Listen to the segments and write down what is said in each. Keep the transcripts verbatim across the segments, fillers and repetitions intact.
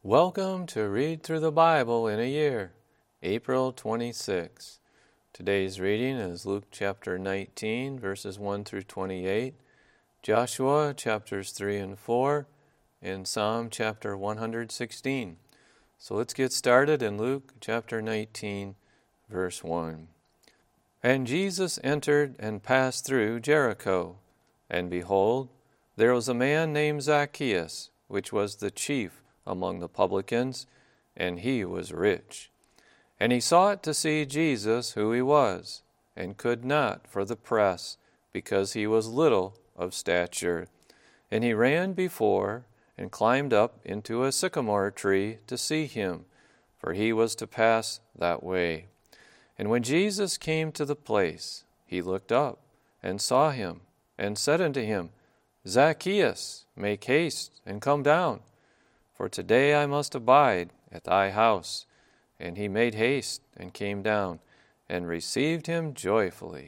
Welcome to Read Through the Bible in a Year, April twenty-sixth. Today's reading is Luke chapter nineteen, verses one through twenty-eight, Joshua chapters three and four, and Psalm chapter one hundred sixteen. So let's get started in Luke chapter nineteen, verse one. And Jesus entered and passed through Jericho, and behold, there was a man named Zacchaeus, which was the chief among the publicans, and he was rich. And he sought to see Jesus who he was, and could not for the press, because he was little of stature. And he ran before, and climbed up into a sycamore tree to see him, for he was to pass that way. And when Jesus came to the place, he looked up, and saw him, and said unto him, Zacchaeus, make haste, and come down, for today I must abide at thy house. And he made haste, and came down, and received him joyfully.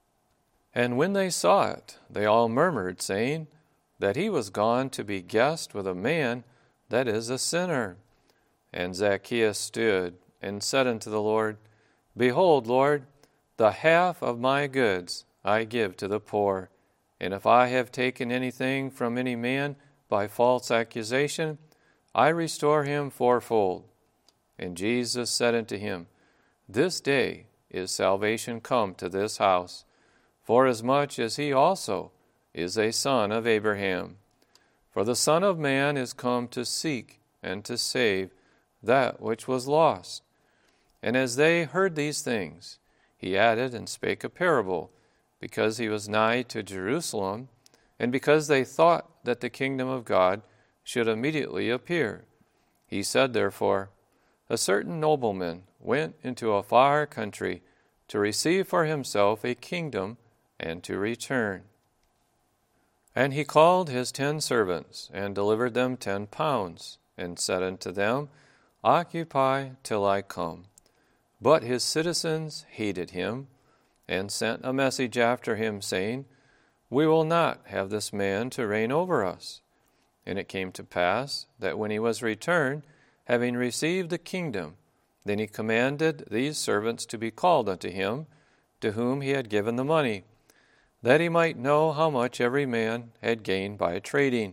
And when they saw it, they all murmured, saying, that he was gone to be guest with a man that is a sinner. And Zacchaeus stood, and said unto the Lord, Behold, Lord, the half of my goods I give to the poor, and if I have taken anything from any man by false accusation, I restore him fourfold. And Jesus said unto him, This day is salvation come to this house, forasmuch as he also is a son of Abraham. For the Son of Man is come to seek and to save that which was lost. And as they heard these things, he added and spake a parable, because he was nigh to Jerusalem, and because they thought that the kingdom of God should immediately appear. He said therefore, A certain nobleman went into a far country to receive for himself a kingdom and to return. And he called his ten servants, and delivered them ten pounds, and said unto them, Occupy till I come. But his citizens hated him, and sent a message after him, saying, We will not have this man to reign over us. And it came to pass that when he was returned, having received the kingdom, then he commanded these servants to be called unto him, to whom he had given the money, that he might know how much every man had gained by trading.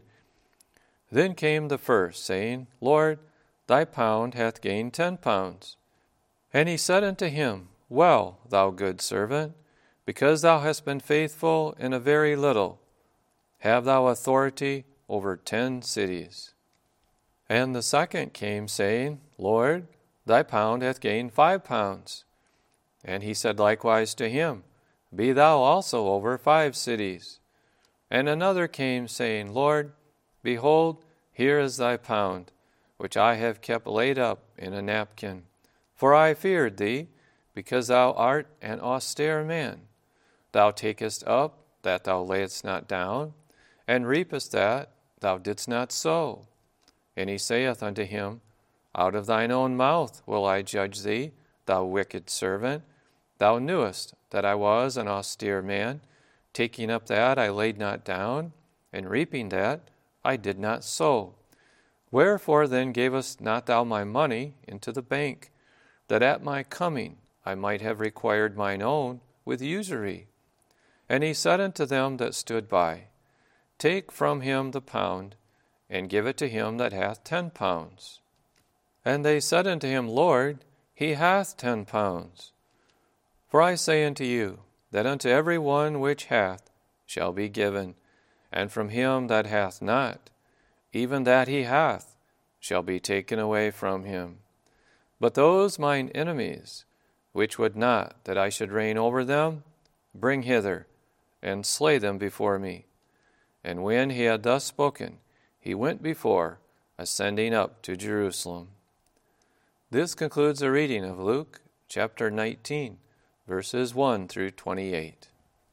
Then came the first, saying, Lord, thy pound hath gained ten pounds. And he said unto him, Well, thou good servant, because thou hast been faithful in a very little, have thou authority over ten cities. And the second came, saying, Lord, thy pound hath gained five pounds. And he said likewise to him, Be thou also over five cities. And another came, saying, Lord, behold, here is thy pound, which I have kept laid up in a napkin. For I feared thee, because thou art an austere man. Thou takest up that thou layest not down, and reapest that thou didst not sow. And he saith unto him, Out of thine own mouth will I judge thee, thou wicked servant. Thou knewest that I was an austere man, taking up that I laid not down, and reaping that I did not sow. Wherefore then gavest not thou my money into the bank, that at my coming I might have required mine own with usury? And he said unto them that stood by, Take from him the pound, and give it to him that hath ten pounds. And they said unto him, Lord, he hath ten pounds. For I say unto you, that unto every one which hath shall be given, and from him that hath not, even that he hath shall be taken away from him. But those mine enemies, which would not that I should reign over them, bring hither, and slay them before me. And when he had thus spoken, he went before, ascending up to Jerusalem. This concludes the reading of Luke chapter nineteen, verses one through twenty-eight.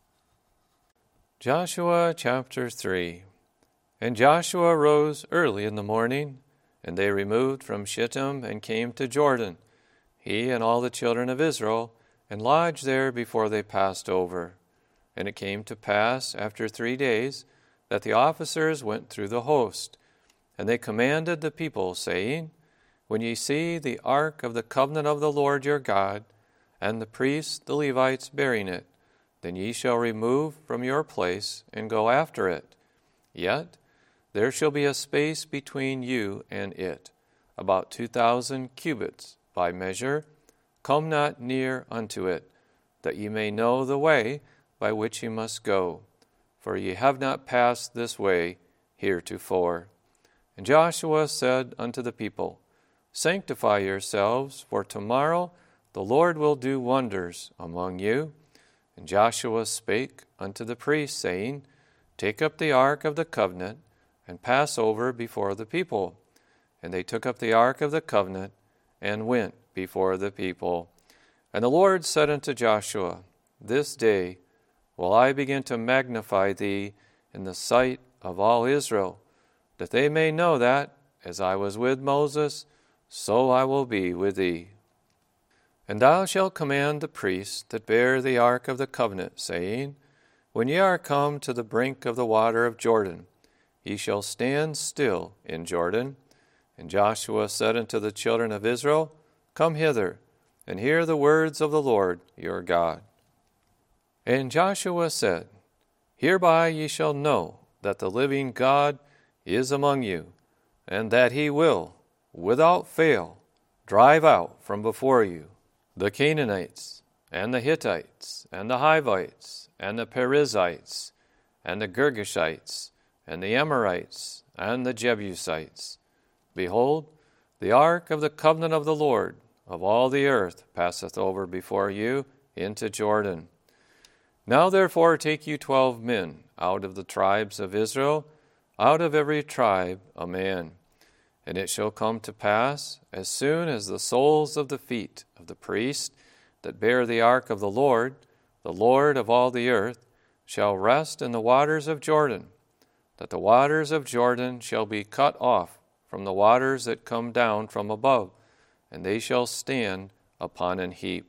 Joshua chapter three. And Joshua rose early in the morning, and they removed from Shittim and came to Jordan, he and all the children of Israel, and lodged there before they passed over. And it came to pass after three days that the officers went through the host, And they commanded the people, saying, When ye see the ark of the covenant of the Lord your God, and the priests, the Levites, bearing it, then ye shall remove from your place, and go after it. Yet there shall be a space between you and it, about two thousand cubits by measure. Come not near unto it, that ye may know the way by which ye must go, for ye have not passed this way heretofore. And Joshua said unto the people, Sanctify yourselves, for tomorrow the Lord will do wonders among you. And Joshua spake unto the priests, saying, Take up the ark of the covenant, and pass over before the people. And they took up the ark of the covenant, and went before the people. And the Lord said unto Joshua, This day will I begin to magnify thee in the sight of all Israel, that they may know that, as I was with Moses, so I will be with thee. And thou shalt command the priests that bear the ark of the covenant, saying, When ye are come to the brink of the water of Jordan, ye shall stand still in Jordan. And Joshua said unto the children of Israel, Come hither, and hear the words of the Lord your God. And Joshua said, Hereby ye shall know that the living God is among you, and that he will, without fail, drive out from before you the Canaanites, and the Hittites, and the Hivites, and the Perizzites, and the Girgashites, and the Amorites, and the Jebusites. Behold, the ark of the covenant of the Lord of all the earth passeth over before you into Jordan. Now therefore take you twelve men out of the tribes of Israel, out of every tribe a man. And it shall come to pass, as soon as the soles of the feet of the priests that bear the ark of the Lord, the Lord of all the earth, shall rest in the waters of Jordan, that the waters of Jordan shall be cut off from the waters that come down from above, and they shall stand upon an heap.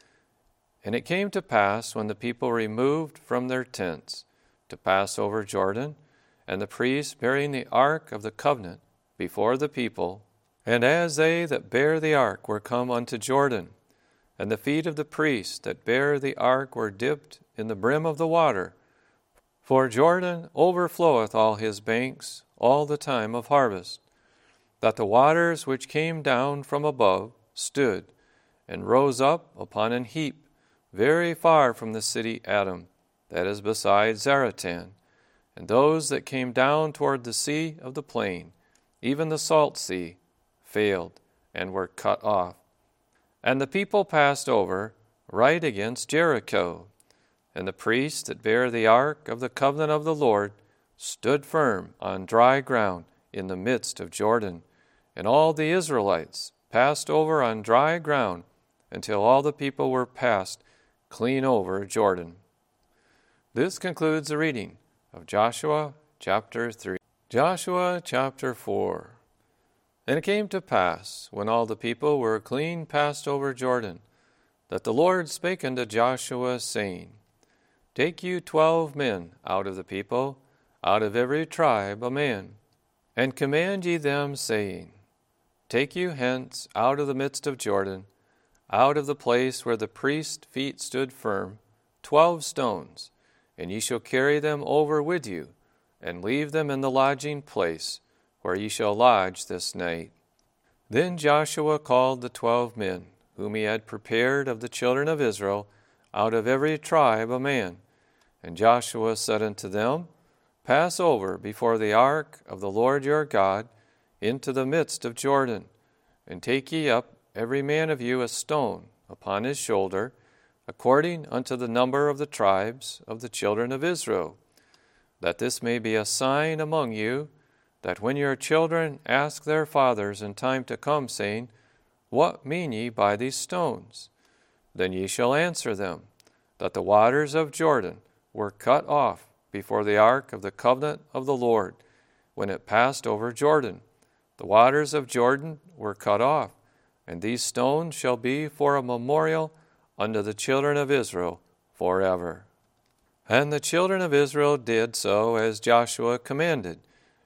And it came to pass, when the people removed from their tents to pass over Jordan, and the priests bearing the ark of the covenant before the people, and as they that bear the ark were come unto Jordan, and the feet of the priests that bear the ark were dipped in the brim of the water, for Jordan overfloweth all his banks all the time of harvest, that the waters which came down from above stood, and rose up upon an heap very far from the city Adam, that is beside Zaratan. And those that came down toward the sea of the plain, even the salt sea, failed, and were cut off. And the people passed over right against Jericho. And the priests that bear the ark of the covenant of the Lord stood firm on dry ground in the midst of Jordan. And all the Israelites passed over on dry ground until all the people were passed clean over Jordan. This concludes the reading of Joshua chapter three. Joshua chapter four. And it came to pass, when all the people were clean passed over Jordan, that the Lord spake unto Joshua, saying, Take you twelve men out of the people, out of every tribe a man, and command ye them, saying, Take you hence out of the midst of Jordan, out of the place where the priest's feet stood firm, twelve stones, and ye shall carry them over with you, and leave them in the lodging place, where ye shall lodge this night. Then Joshua called the twelve men, whom he had prepared of the children of Israel, out of every tribe a man. And Joshua said unto them, Pass over before the ark of the Lord your God into the midst of Jordan, and take ye up every man of you a stone upon his shoulder, according unto the number of the tribes of the children of Israel, that this may be a sign among you, that when your children ask their fathers in time to come, saying, What mean ye by these stones? Then ye shall answer them, that the waters of Jordan were cut off before the ark of the covenant of the Lord, when it passed over Jordan. The waters of Jordan were cut off, and these stones shall be for a memorial unto the children of Israel forever. And the children of Israel did so as Joshua commanded,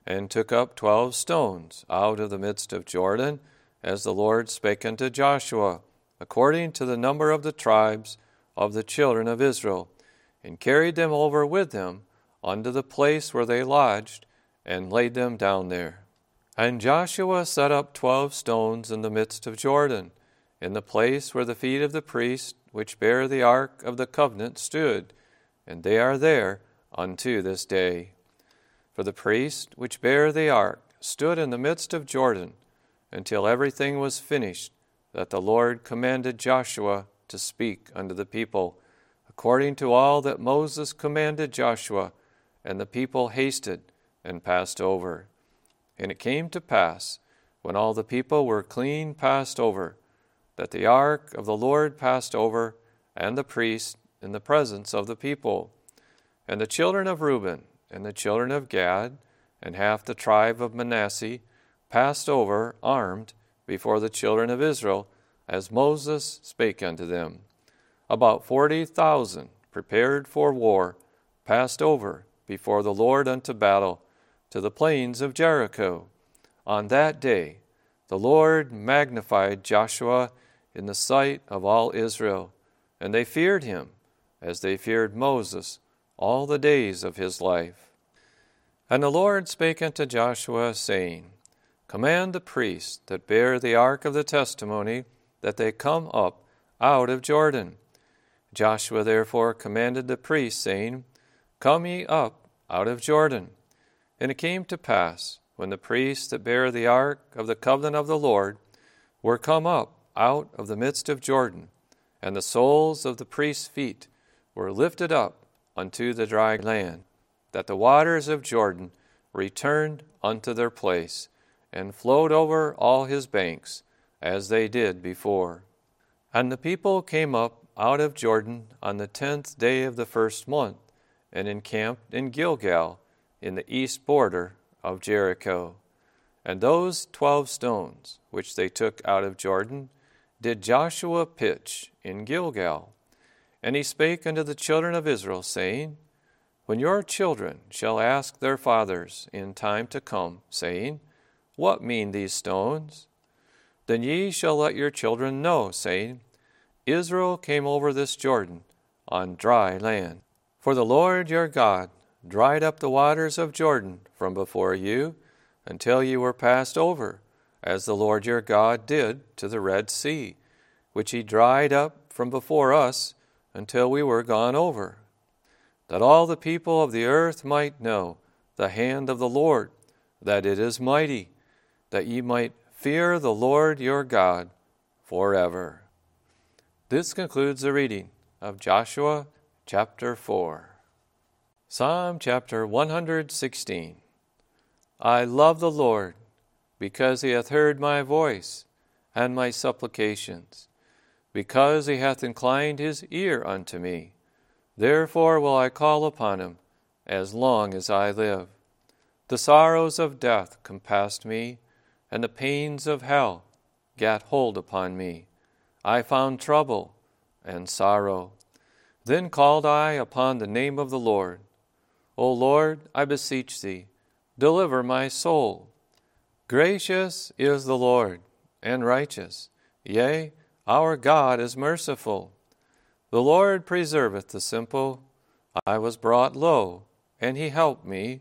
and took up twelve stones out of the midst of Jordan, as the Lord spake unto Joshua, according to the number of the tribes of the children of Israel, and carried them over with them unto the place where they lodged, and laid them down there. And Joshua set up twelve stones in the midst of Jordan, in the place where the feet of the priests which bear the ark of the covenant stood, and they are there unto this day. For the priests which bear the ark stood in the midst of Jordan, until everything was finished, that the Lord commanded Joshua to speak unto the people, according to all that Moses commanded Joshua, and the people hasted and passed over. And it came to pass, when all the people were clean passed over, that the ark of the Lord passed over, and the priests in the presence of the people. And the children of Reuben, and the children of Gad, and half the tribe of Manasseh, passed over armed before the children of Israel, as Moses spake unto them. About forty thousand, prepared for war, passed over before the Lord unto battle, to the plains of Jericho. On that day the Lord magnified Joshua in the sight of all Israel, and they feared him, as they feared Moses, all the days of his life. And the Lord spake unto Joshua, saying, Command the priests that bear the ark of the testimony, that they come up out of Jordan. Joshua therefore commanded the priests, saying, Come ye up out of Jordan. And it came to pass, when the priests that bear the ark of the covenant of the Lord were come up out of the midst of Jordan, and the soles of the priests' feet were lifted up unto the dry land, that the waters of Jordan returned unto their place, and flowed over all his banks, as they did before. And the people came up out of Jordan on the tenth day of the first month, and encamped in Gilgal, in the east border of Jericho. And those twelve stones, which they took out of Jordan, did Joshua pitch in Gilgal. And he spake unto the children of Israel, saying, When your children shall ask their fathers in time to come, saying, What mean these stones? Then ye shall let your children know, saying, Israel came over this Jordan on dry land. For the Lord your God dried up the waters of Jordan from before you, until you were passed over, as the Lord your God did to the Red Sea, which he dried up from before us, until we were gone over, that all the people of the earth might know the hand of the Lord, that it is mighty, that ye might fear the Lord your God forever. This concludes the reading of Joshua chapter four. Psalm chapter one hundred sixteen. I love the Lord, because he hath heard my voice and my supplications, because he hath inclined his ear unto me. Therefore will I call upon him as long as I live. The sorrows of death compassed me, and the pains of hell gat hold upon me. I found trouble and sorrow. Then called I upon the name of the Lord. O Lord, I beseech thee, deliver my soul. Gracious is the Lord, and righteous. Yea, our God is merciful. The Lord preserveth the simple. I was brought low, and he helped me.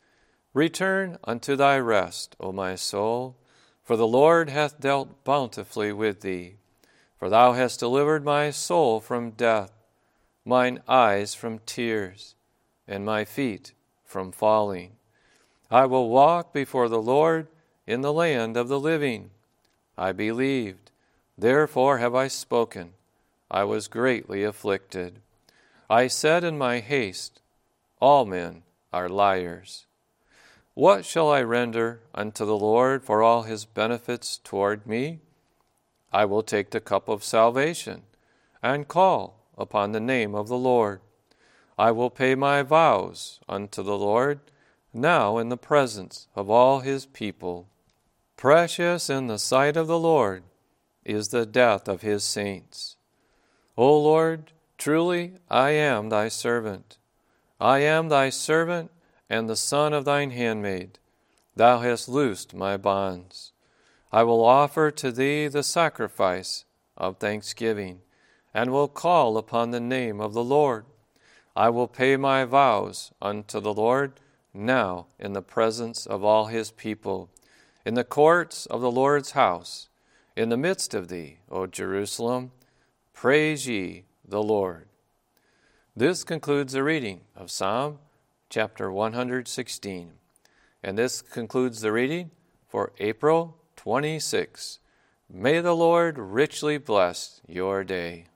Return unto thy rest, O my soul, for the Lord hath dealt bountifully with thee. For thou hast delivered my soul from death, mine eyes from tears, and my feet from falling. I will walk before the Lord in the land of the living. I believed, therefore have I spoken. I was greatly afflicted. I said in my haste, All men are liars. What shall I render unto the Lord for all his benefits toward me? I will take the cup of salvation, and call upon the name of the Lord. I will pay my vows unto the Lord, now in the presence of all his people. Precious in the sight of the Lord is the death of his saints. O Lord, truly I am thy servant. I am thy servant and the son of thine handmaid. Thou hast loosed my bonds. I will offer to thee the sacrifice of thanksgiving, and will call upon the name of the Lord. I will pay my vows unto the Lord now in the presence of all his people, in the courts of the Lord's house, in the midst of thee, O Jerusalem. Praise ye the Lord. This concludes the reading of Psalm chapter one hundred sixteen. And this concludes the reading for April twenty-sixth. May the Lord richly bless your day.